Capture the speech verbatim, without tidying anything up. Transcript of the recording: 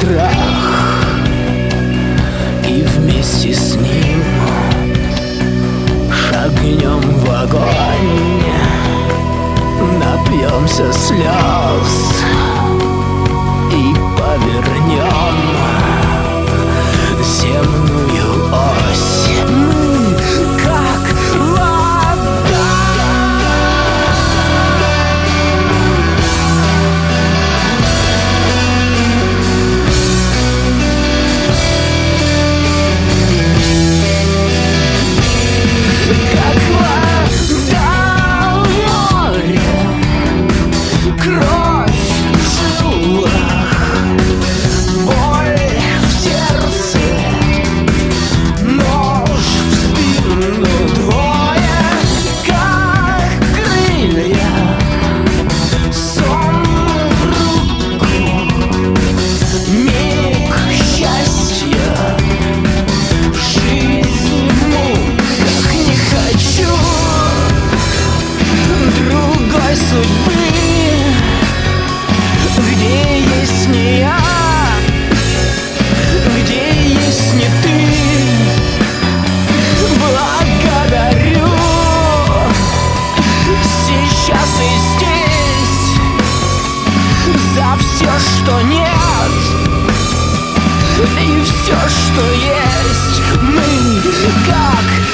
страх, и вместе с ним шагнем в огонь, напьемся слез и повернем земную ось. Мы как вода. Как вода в море, кровь в жилах, боль в сердце, нож в спину, двое, как крылья, сон в руку, миг счастья, жизнь в муках. Не хочу другой судьбы, где есть не я, где есть не ты. Благодарю сейчас и здесь за все, что нет, и все, что есть. Мы как